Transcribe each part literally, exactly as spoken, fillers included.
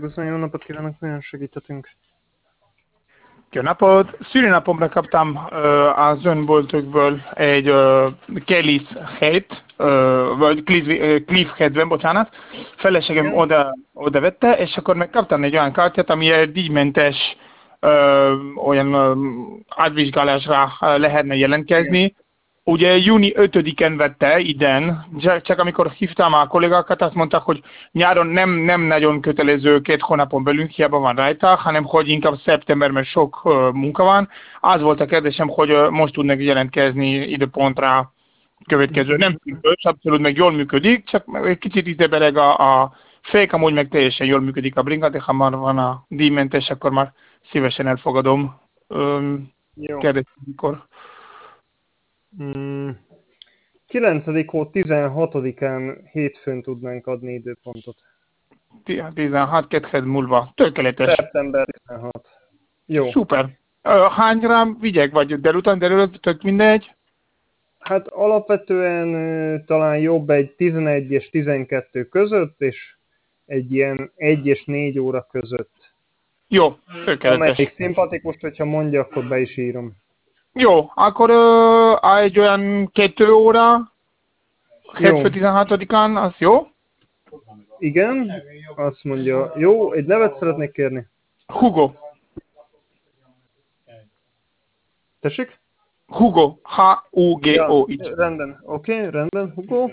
köszönöm, jó napot kívánok, nagyon segíthetünk. Jó napot! Szülinapomra kaptam uh, az önboltokból egy uh, Kelly's Head, uh, vagy Cliff, Cliff Headben, bocsánat. Feleségem oda, oda vette, és akkor megkaptam egy olyan kártyát, ami egy díjmentes uh, olyan uh, átvizsgálásra lehetne jelentkezni. Ugye júni ötödikén vette idén, csak amikor hívtam a kollégákat, azt mondták, hogy nyáron nem, nem nagyon kötelező két hónapon belül, hiába van rajta, hanem hogy inkább szeptemberben sok uh, munka van. Az volt a kérdésem, hogy uh, most tudnak jelentkezni időpontra következő. Nem szűkös, abszolút meg jól működik, csak egy kicsit időbeleg a, a fék, amúgy meg teljesen jól működik a bringa, de ha már van a díjmentes, akkor már szívesen elfogadom. Um, kérdésem, mikor. Mm. kilencedik hó tizenhatodikán hétfőn tudnánk adni időpontot. tizenhat, két hét múlva. Tökéletes. Szeptember tizenhat. Jó. Szuper. Hányra vigyek? Vagy délután, délután, tök mindegy? Hát alapvetően uh, talán jobb egy tizenegy és tizenkettő között, és egy ilyen egy és négy óra között. Jó, tökéletes. Amelyik szimpatikus, hogyha mondja, akkor be is írom. Jó, akkor uh, egy olyan kettő óra, hétfő tizenhatodikán, az jó? Igen, azt mondja, jó, egy nevet szeretnék kérni. Hugo. Tessék? Hugo, H U G O. Ja, rendben, oké, okay, rendben, Hugo.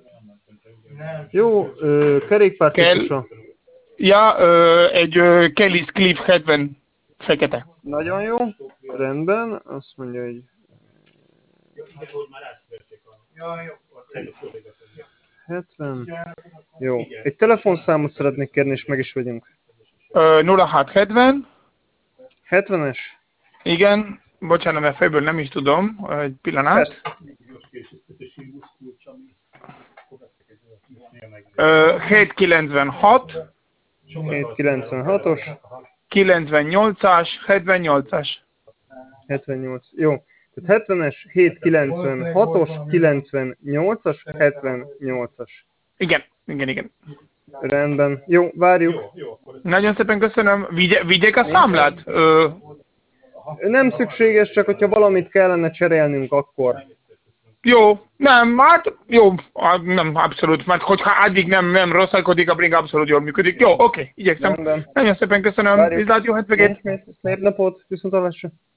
Jó, ö, kerékpár típusa. Ja, ö, egy ö, Kelly's Cliff hetven fekete. Nagyon jó, rendben, azt mondja, hogy hetven. Jó, egy telefonszámot szeretnék kérni, és meg is vagyunk. Ö, nulla hat hetven. hetvenes? Igen, bocsánat, mert fejből nem is tudom, egy pillanat. Ö, hétszázkilencvenhat. hétszázkilencvenhatos. kilencvennyolcas, hetvennyolcas. hetvennyolc, jó. Tehát hetvenes, hétszázkilencvenhatos, kilencvennyolcas, hetvennyolcas. Igen, igen, igen. Rendben. Jó, várjuk. Nagyon szépen köszönöm. Vigye, vigyek a számlát? Ö... Nem szükséges, csak hogyha valamit kellene cserélnünk, akkor. Jó, nem, hát jó, nem, abszolút, mert hogyha addig nem, nem rosszalkodik, a bringa abszolút jól működik. Jó, oké, okay, igyekszem. Rendben. Nagyon szépen köszönöm. Viszlát, jó hetvégét. Szép napot, viszontlátásra.